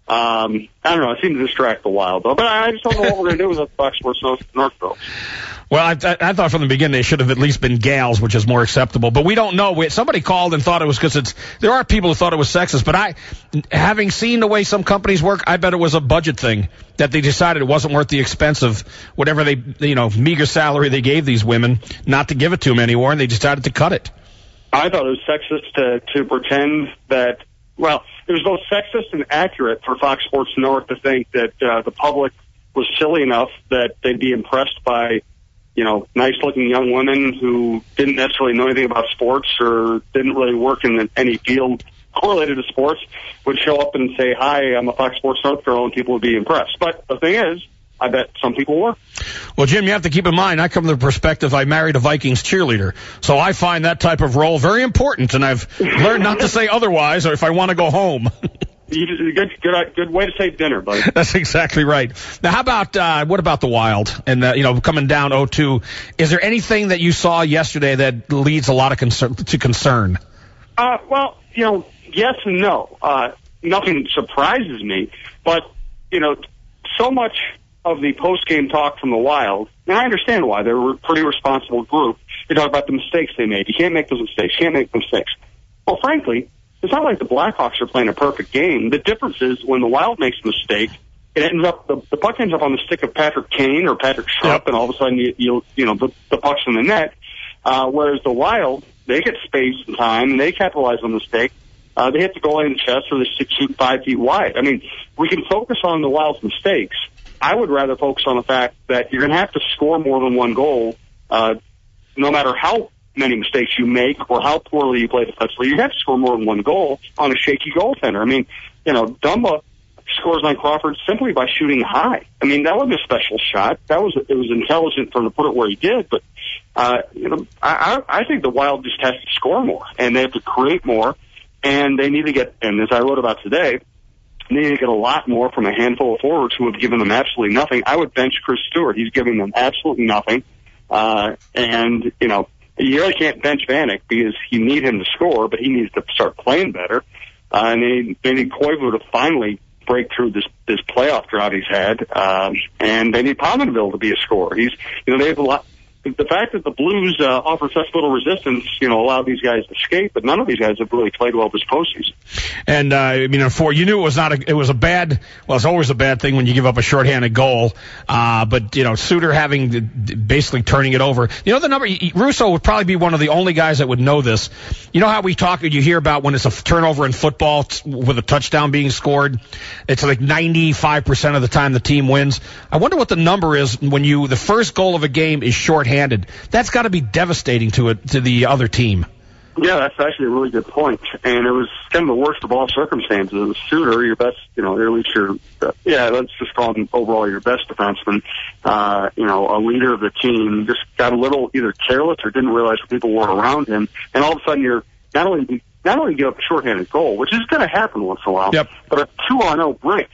Um, I don't know. It seemed to distract the Wild, though. But I just don't know what we're going to do with the Fox Sports North, Northville. Well, I, I, I thought from the beginning they should have at least been gals, which is more acceptable. But we don't know. We, somebody called and thought it was because it's. There are people who thought it was sexist. But I, having seen the way some companies work, I bet it was a budget thing that they decided it wasn't worth the expense of whatever they, you know, meager salary they gave these women not to give it to them anymore, and they decided to cut it. I thought it was sexist to to pretend that. Well, it was both sexist and accurate for Fox Sports North to think that uh, the public was silly enough that they'd be impressed by, you know, nice-looking young women who didn't necessarily know anything about sports or didn't really work in any field correlated to sports, would show up and say, hi, I'm a Fox Sports North girl, and people would be impressed. But the thing is, I bet some people were. Well, Jim, you have to keep in mind, I come from the perspective I married a Vikings cheerleader, so I find that type of role very important, and I've learned not to say otherwise or if I want to go home. You did, good, good, good way to save dinner, buddy. That's exactly right. Now, how about, uh, what about the Wild? And, uh, you know, coming down oh two, is there anything that you saw yesterday that leads a lot of concern, to concern? Uh, well, you know, yes and no. Uh, nothing surprises me, but, you know, so much of the post-game talk from the Wild, and I understand why. They're a pretty responsible group. They talk about the mistakes they made. You can't make those mistakes. You can't make mistakes. Well, frankly, it's not like the Blackhawks are playing a perfect game. The difference is when the Wild makes a mistake, it ends up the, the puck ends up on the stick of Patrick Kane or Patrick Sharp, yep. and all of a sudden you you, you know the, the puck's in the net. Uh, whereas the Wild, they get space and time, and they capitalize on the mistake. Uh, they hit the goalie in the chest, or they shoot five feet wide. I mean, we can focus on the Wild's mistakes. I would rather focus on the fact that you're going to have to score more than one goal, uh, no matter how many mistakes you make or how poorly you play defensively. You have to score more than one goal on a shaky goaltender. I mean, you know, Dumba scores on Crawford simply by shooting high. I mean, that wasn't a special shot. That was it was intelligent for him to put it where he did. But uh, you know, I, I think the Wild just has to score more, and they have to create more, and they need to get. And as I wrote about today, they need to get a lot more from a handful of forwards who have given them absolutely nothing. I would bench Chris Stewart. He's giving them absolutely nothing. Uh, and, you know, you really can't bench Vanek because you need him to score, but he needs to start playing better. Uh, and they need, they need Koivu to finally break through this, this playoff drought he's had. Um, and they need Pominville to be a scorer. He's, you know, they have a lot. The fact that the Blues uh, offer such little resistance, you know, allowed these guys to escape, but none of these guys have really played well this postseason. And uh, I mean, for you knew it was not a, it was a bad. Well, it's always a bad thing when you give up a shorthanded goal. Uh, but you know, Suter having the, basically turning it over. You know, the number Russo would probably be one of the only guys that would know this. You know how we talk, you hear about when it's a turnover in football with a touchdown being scored, it's like ninety-five percent of the time the team wins. I wonder what the number is when you the first goal of a game is shorthanded. That's got to be devastating to it to the other team. Yeah, that's actually a really good point. And it was kind of the worst of all circumstances. It was Suter, your best, you know, or at least your, uh, yeah, let's just call him overall your best defenseman, uh, you know, a leader of the team, just got a little either careless or didn't realize what people were around him. And all of a sudden you're not only, not only give up a shorthanded goal, which is going to happen once in a while, yep. but a two on oh break.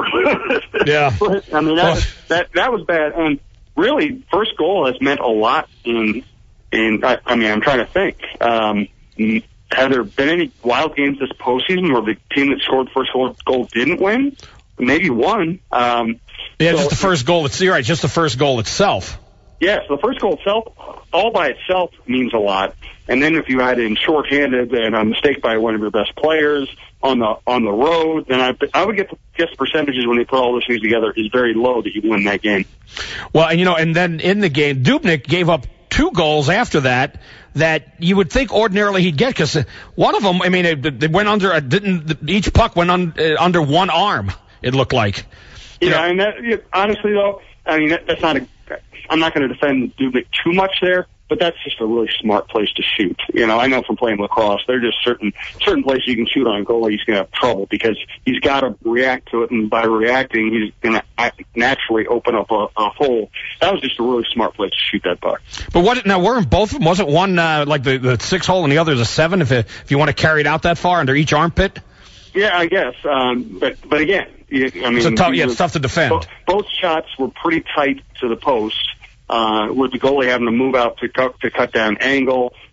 Yeah. I mean, that, that, that was bad. And really, first goal has meant a lot in, in, I, I mean, I'm trying to think. Um, have there been any Wild games this postseason where the team that scored the first goal, goal didn't win? Maybe one. Um, yeah, so, just the first goal. It's, you're right, just the first goal itself. Yes, yeah, so the first goal itself, all by itself, means a lot. And then if you add in shorthanded and a mistake by one of your best players on the on the road, then I, I would get the, guess the percentages when they put all those things together is very low that you win that game. Well, and you know, and then in the game, Dubnyk gave up two goals after that that you would think ordinarily he'd get, because one of them, I mean, it, it went under, a, didn't each puck went un, uh, under one arm, it looked like. You yeah, know? and that, yeah, honestly, though, I mean, that, that's not a, I'm not going to defend Dubnyk too much there, but that's just a really smart place to shoot. You know, I know from playing lacrosse, there are just certain certain places you can shoot on a goalie, he's going to have trouble because he's got to react to it, and by reacting, he's going to naturally open up a, a hole. That was just a really smart place to shoot that puck. But what? Now, weren't both of them? Wasn't one uh, like the, the six hole and the other is a seven? If it, if you want to carry it out that far under each armpit. Yeah, I guess. Um, but but again, you, I mean, it's a tough, yeah, it's tough to defend. Both, both shots were pretty tight to the post. Uh, with the goalie having to move out to cut, to cut down angle,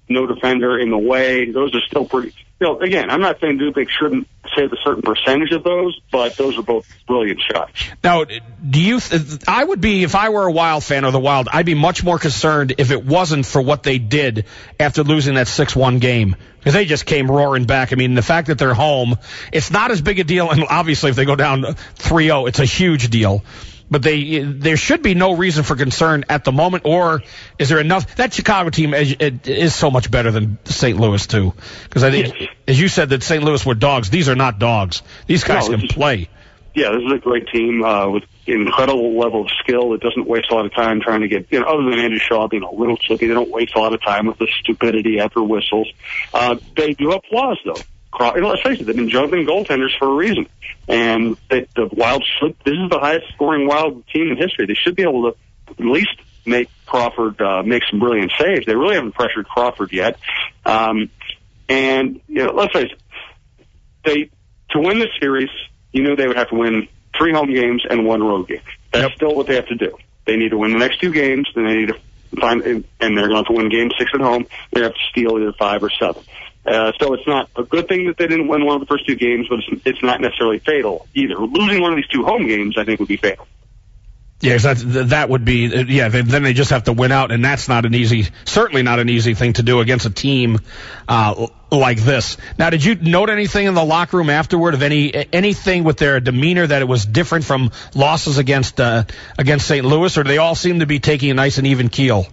no defender in the way. Those are still pretty. You know, again, I'm not saying Dubnyk shouldn't save a certain percentage of those, but those are both brilliant shots. Now, do you? Th- I would be, if I were a Wild fan or the Wild, I'd be much more concerned if it wasn't for what they did after losing that six one game. Because they just came roaring back. I mean, the fact that they're home, it's not as big a deal. And obviously, if they go down three oh, it's a huge deal. But they, there should be no reason for concern at the moment, or is there enough? That Chicago team is, is so much better than Saint Louis, too. Because I think, yes. as you said, that Saint Louis were dogs. These are not dogs. These guys no, can is, play. Yeah, this is a great team uh, with incredible level of skill. It doesn't waste a lot of time trying to get, you know, other than Andy Shaw being a little chippy, they don't waste a lot of time with the stupidity after whistles. Uh, they do have flaws, though. Let's face it, they've been juggling goaltenders for a reason. And they, the Wild should, this is the highest scoring Wild team in history. They should be able to at least make Crawford uh, make some brilliant saves. They really haven't pressured Crawford yet. Um, and, you know, let's face it, they, to win this series, you knew they would have to win three home games and one road game. That's yep. still what they have to do. They need to win the next two games, then they need to find, and they're going to have to win game six at home. They have to steal either five or seven. Uh, so it's not a good thing that they didn't win one of the first two games, but it's, it's not necessarily fatal either. Losing one of these two home games, I think, would be fatal. Yeah, that that would be yeah. Then they just have to win out, and that's not an easy, certainly not an easy thing to do against a team uh, like this. Now, did you note anything in the locker room afterward of any anything with their demeanor that it was different from losses against uh, against Saint Louis, or do they all seem to be taking a nice and even keel?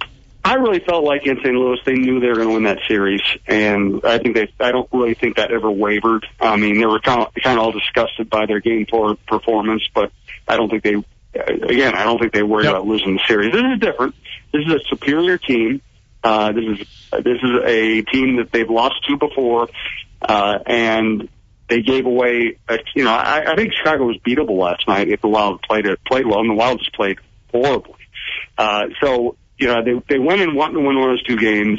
I really felt like in Saint Louis they knew they were going to win that series, and I think they. I don't really think that ever wavered. I mean, they were kind of, kind of all disgusted by their game four performance, but I don't think they. Again, I don't think they worried yep. about losing the series. This is different. This is a superior team. Uh, this is this is a team that they've lost to before, uh, and they gave away. A, you know, I, I think Chicago was beatable last night if the Wild played it played well, and the Wild just played horribly. Uh, so. You know, they they went and wanted to win one of those two games,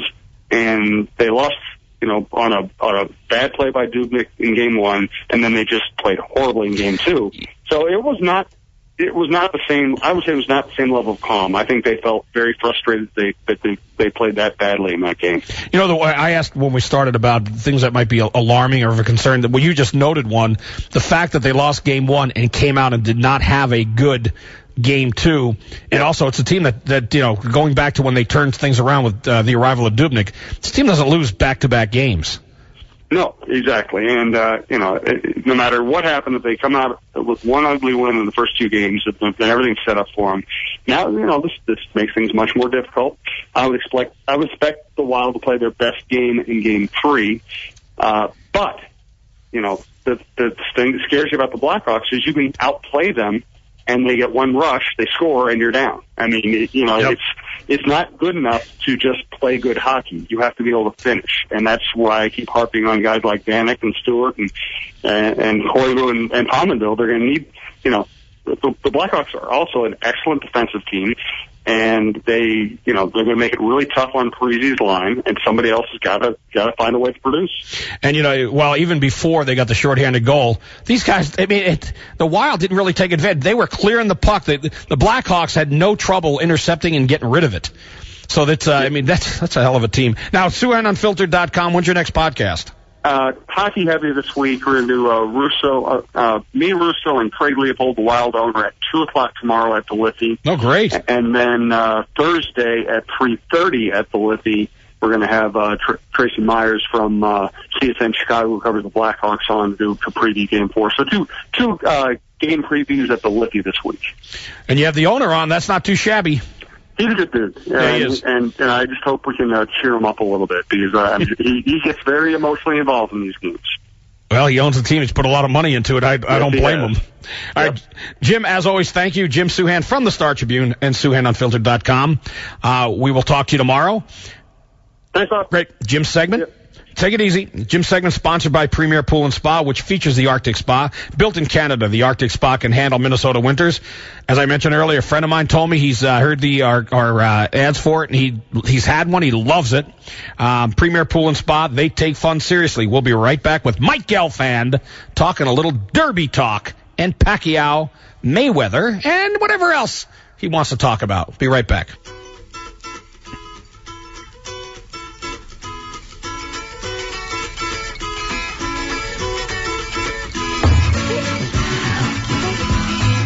and they lost, you know, on a on a bad play by Dubnyk in game one, and then they just played horribly in game two. So it was not it was not the same. I would say it was not the same level of calm. I think they felt very frustrated that they that they, they played that badly in that game. You know, the way I asked when we started about things that might be alarming or of a concern. That well, you just noted one, the fact that they lost game one and came out and did not have a good game two, and also it's a team that, that you know, going back to when they turned things around with uh, the arrival of Dubnyk, this team doesn't lose back-to-back games. No, exactly, and uh, you know, it, no matter what happened, if they come out with one ugly win in the first two games, then everything's set up for them. Now, you know, this this makes things much more difficult. I would expect I would expect the Wild to play their best game in game three, uh, but you know, the the thing that scares you about the Blackhawks is you can outplay them. And they get one rush, they score, and you're down. I mean, it, you know, yep. it's it's not good enough to just play good hockey. You have to be able to finish, and that's why I keep harping on guys like Vanek and Stewart and and, and Koivu and, and Pominville. They're going to need, you know, the, the Blackhawks are also an excellent defensive team, and they, you know, they're going to make it really tough on Parise's line, and somebody else has got to got to find a way to produce. And you know, well, even before they got the shorthanded goal, these guys, I mean, it, the Wild didn't really take advantage. They were clearing the puck. The, the Blackhawks had no trouble intercepting and getting rid of it. So that's, uh, I mean, that's that's a hell of a team. Now, Souhan Unfiltered dot com. When's your next podcast? Uh, hockey heavy this week. We're going to do uh, Russo, uh, uh, me, Russo, and Craig Leopold, the Wild owner, at two o'clock tomorrow at the Liffey. Oh, great. And then uh, Thursday at three thirty at the Liffey, we're going to have uh, Tr- Tracy Myers from uh, C S N Chicago, who covers the Blackhawks, on to, do, to preview Game four. So two, two uh, game previews at the Liffey this week. And you have the owner on. That's not too shabby. He's a good dude, yeah, and, he is. and and I just hope we can uh, cheer him up a little bit, because uh, he, he gets very emotionally involved in these games. Well, he owns the team. He's put a lot of money into it. I, I don't blame him. All yep. right, Jim, as always, thank you. Jim Souhan from the Star Tribune and Souhan Unfiltered dot com. Uh, we will talk to you tomorrow. Thanks, Bob. Great. Jim's segment. Yep. Take it easy. Jim's segment sponsored by Premier Pool and Spa, which features the Arctic Spa. Built in Canada, the Arctic Spa can handle Minnesota winters. As I mentioned earlier, a friend of mine told me he's uh, heard the our, our uh, ads for it, and he he's had one. He loves it. Um, Premier Pool and Spa, they take fun seriously. We'll be right back with Mike Gelfand talking a little Derby talk and Pacquiao, Mayweather, and whatever else he wants to talk about. Be right back.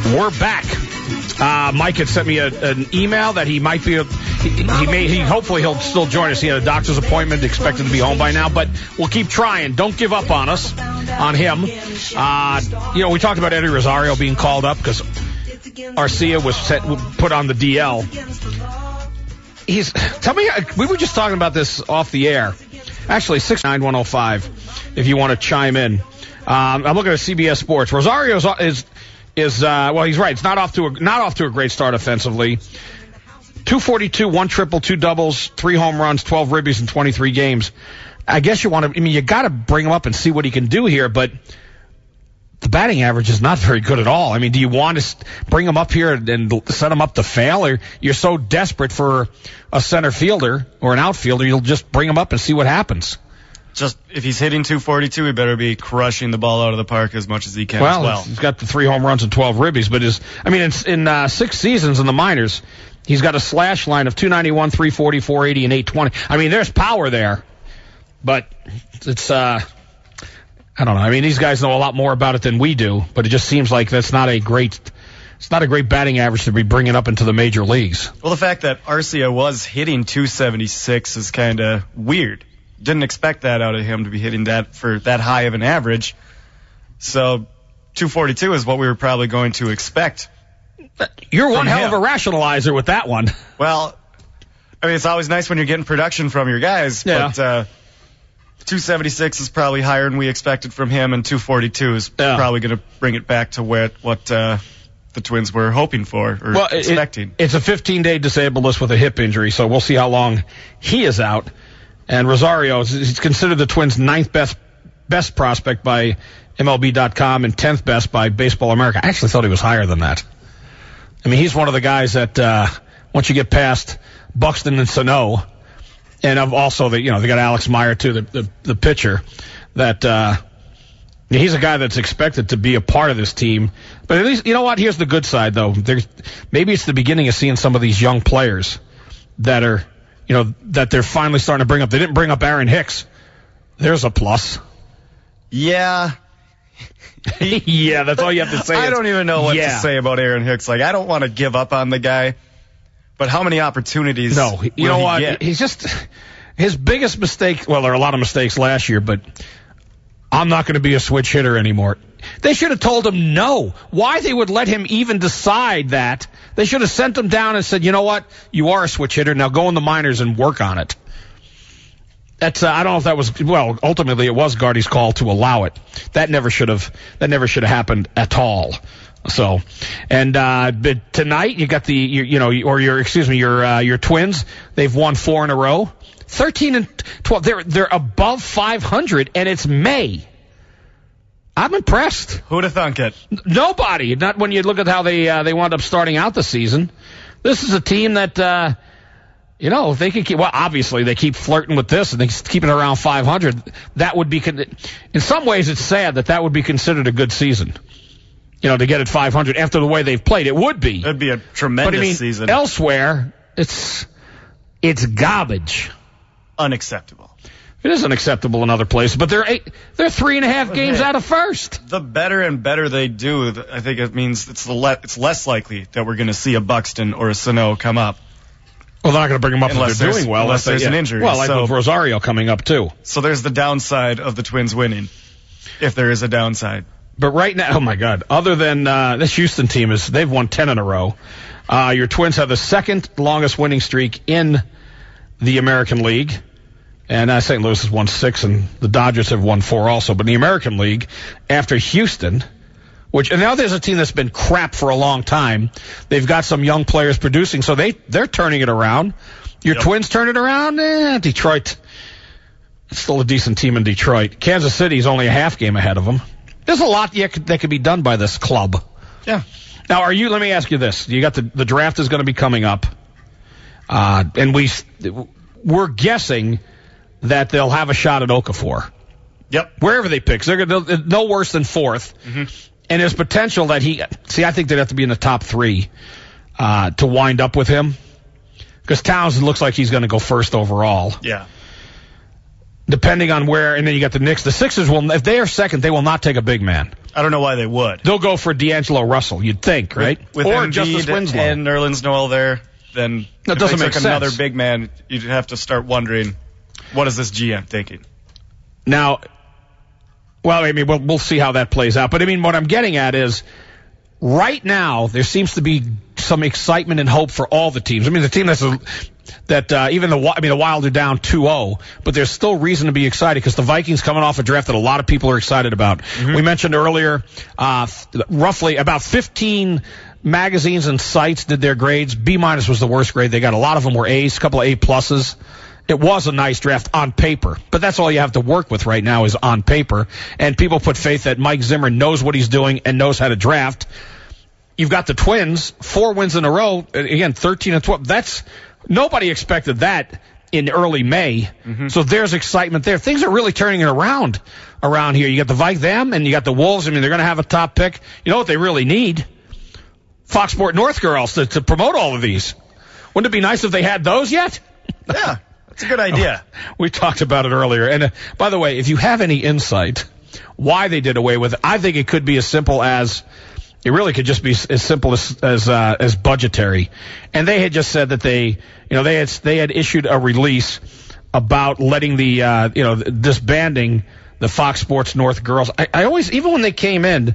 We're back. Uh, Mike had sent me a, an email that he might be, a, he, he may, he hopefully he'll still join us. He had a doctor's appointment, expected to be home by now, but we'll keep trying. Don't give up on us, on him. Uh, you know, we talked about Eddie Rosario being called up because Arcia was set, put on the D L. He's, tell me, we were just talking about this off the air. Actually, six nine one oh five, if you want to chime in. Um, I'm looking at C B S Sports. Rosario is, is Is uh, well, he's right. It's not off to a not off to a great start offensively. two forty-two, one triple, two doubles, three home runs, twelve ribbies in twenty-three games. I guess you want to. I mean, you got to bring him up and see what he can do here. But the batting average is not very good at all. I mean, do you want to bring him up here and set him up to fail, or you're so desperate for a center fielder or an outfielder, you'll just bring him up and see what happens? Just if he's hitting two forty-two, he better be crushing the ball out of the park as much as he can well, as well. He's got the three home runs and twelve ribbies, but his, I mean, in, in uh, six seasons in the minors, he's got a slash line of two ninety-one, three forty, four eighty, and eight twenty. I mean, there's power there, but it's, uh, I don't know. I mean, these guys know a lot more about it than we do, but it just seems like that's not a great, it's not a great batting average to be bringing up into the major leagues. Well, the fact that Arcia was hitting two seventy-six is kind of weird. Didn't expect that out of him to be hitting that for that high of an average. So two forty-two is what we were probably going to expect. You're one hell him. of a rationalizer with that one. Well, I mean, it's always nice when you're getting production from your guys, yeah. but uh, two seventy-six is probably higher than we expected from him, and two forty-two is yeah. probably going to bring it back to what, what uh, the Twins were hoping for or well, expecting. It, it's a fifteen-day disabled list with a hip injury, so we'll see how long he is out. And Rosario is considered the Twins' ninth best best prospect by M L B dot com and tenth best by Baseball America. I actually thought he was higher than that. I mean, he's one of the guys that uh, once you get past Buxton and Sano, and also the you know they got Alex Meyer too, the the, the pitcher, that uh, he's a guy that's expected to be a part of this team. But at least you know what? Here's the good side though. There's maybe it's the beginning of seeing some of these young players that are. You know, that they're finally starting to bring up. They didn't bring up Aaron Hicks. There's a plus. Yeah. yeah, that's all you have to say. I don't even know what yeah. to say about Aaron Hicks. Like, I don't want to give up on the guy, but how many opportunities No, you know he what? Get? He's just, his biggest mistake, well, there are a lot of mistakes last year, but I'm not going to be a switch hitter anymore. They should have told him no. Why they would let him even decide that? They should have sent him down and said, you know what? You are a switch hitter. Now go in the minors and work on it. That's uh, I don't know if that was well. Ultimately, it was Gardy's call to allow it. That never should have. That never should have happened at all. So, and uh, but tonight you got the you, you know or your excuse me your uh, your Twins. They've won four in a row. Thirteen and twelve. They're they're above five hundred, and it's May. I'm impressed. Who'd have thunk it? Nobody. Not when you look at how they uh, they wound up starting out the season. This is a team that, uh, you know, if they could keep, well, obviously they keep flirting with this and they keep it around five hundred. That would be, in some ways it's sad that that would be considered a good season. You know, to get at five hundred after the way they've played. It would be. It'd be a tremendous but, I mean, season. Elsewhere, it's, it's garbage. Unacceptable. It isn't acceptable in other places, but they're eight, they're three and a half games out of first. The better and better they do, I think it means it's the le- it's less likely that we're going to see a Buxton or a Sano come up. Well, they're not going to bring them up unless if they're doing well. Unless there's they, an yeah. injury. Well, like so, with Rosario coming up, too. So there's the downside of the Twins winning, if there is a downside. But right now, oh, my God, other than uh, this Houston team, is they've won ten in a row. Uh, your Twins have the second longest winning streak in the American League. And uh, Saint Louis has won six, and the Dodgers have won four also. But in the American League, after Houston, which and now there's a team that's been crap for a long time. They've got some young players producing, so they, they're turning it around. Your yep. Twins turn it around? Eh, Detroit, it's still a decent team in Detroit. Kansas City's only a half game ahead of them. There's a lot that could be done by this club. Yeah. Now, are you? Let me ask you this. You got the, the draft is going to be coming up. Uh, and we, we're guessing that they'll have a shot at Okafor. Yep. Wherever they pick. They're gonna, they're no worse than fourth. Mm-hmm. And there's potential that he, see, I think they'd have to be in the top three uh, to wind up with him. Because Townsend looks like he's going to go first overall. Yeah. depending on where, and then you got the Knicks. The Sixers will, if they are second, they will not take a big man. I don't know why they would. They'll go for D'Angelo Russell, you'd think, right? With, with or Embiid Justice Winslow. And Nerlens Noel there, then that if doesn't they make took sense. another big man, you'd have to start wondering, what is this G M thinking? Now, well, I mean, we'll, we'll see how that plays out. But, I mean, what I'm getting at is, right now, there seems to be some excitement and hope for all the teams. I mean, the team that's a, that uh, even the I mean the Wild are down two oh, but there's still reason to be excited because the Vikings coming off a draft that a lot of people are excited about. Mm-hmm. We mentioned earlier, uh, roughly about fifteen magazines and sites did their grades. B minus was the worst grade they got. A lot of them were A's, a couple of A pluses. It was a nice draft on paper, but that's all you have to work with right now is on paper. And people put faith that Mike Zimmer knows what he's doing and knows how to draft. You've got the Twins, four wins in a row. Again, thirteen and twelve. That's nobody expected that in early May. Mm-hmm. So there's excitement there. Things are really turning it around around here. You got the Vikings, them, and you got the Wolves. I mean, they're going to have a top pick. You know what they really need? Fox Sports North girls to, to promote all of these. Wouldn't it be nice if they had those yet? Yeah. It's a good idea. We talked about it earlier. And uh, by the way, if you have any insight why they did away with it, I think it could be as simple as it really could just be as simple as as, uh, as budgetary. And they had just said that they, you know, they had they had issued a release about letting the, uh, you know, disbanding the Fox Sports North girls. I, I always, even when they came in,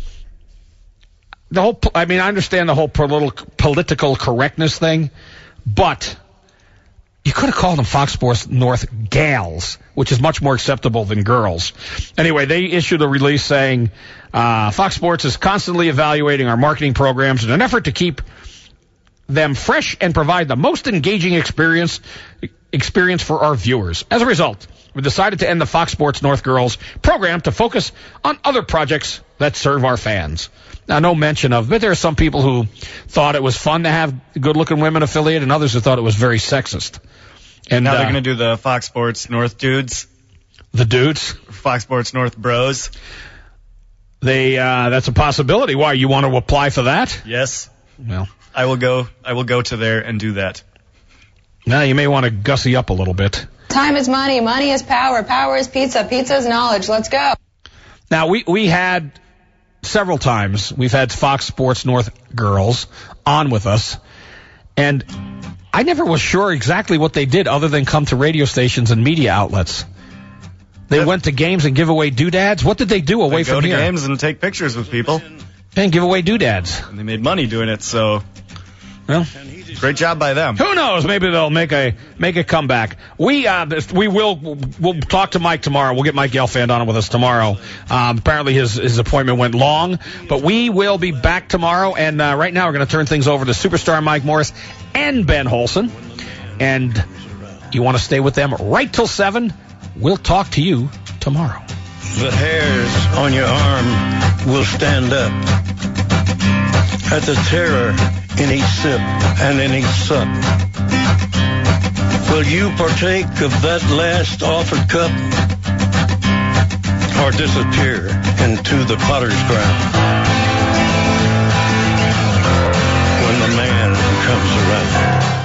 the whole, I mean, I understand the whole political political correctness thing, but you could have called them Fox Sports North gals, which is much more acceptable than girls. Anyway, they issued a release saying uh, Fox Sports is constantly evaluating our marketing programs in an effort to keep them fresh and provide the most engaging experience experience for our viewers. As a result, we decided to end the Fox Sports North girls program to focus on other projects that serve our fans. Now, no mention of, but there are some people who thought it was fun to have good-looking women affiliated, and others who thought it was very sexist. And now uh, they're going to do the Fox Sports North dudes. The dudes? Fox Sports North bros. They, uh, that's a possibility. Why, you want to apply for that? Yes. Well, I will go, I will go to there and do that. Now, you may want to gussy up a little bit. Time is money. Money is power. Power is pizza. Pizza is knowledge. Let's go. Now, we, we had several times, we've had Fox Sports North girls on with us, and I never was sure exactly what they did other than come to radio stations and media outlets. They went to games and give away doodads. What did they do away they from go here? to games and take pictures with people. And give away doodads. And they made money doing it, so well, great job by them. Who knows? Maybe they'll make a make a comeback. We uh, we will we'll talk to Mike tomorrow. We'll get Mike Gelfand on with us tomorrow. Um, apparently his his appointment went long, but we will be back tomorrow. And uh, right now we're going to turn things over to superstar Mike Morris and Ben Holson. And you want to stay with them right till seven? We'll talk to you tomorrow. The hairs on your arm will stand up at the terror in each sip and in each sup. Will you partake of that last offered cup or disappear into the potter's ground?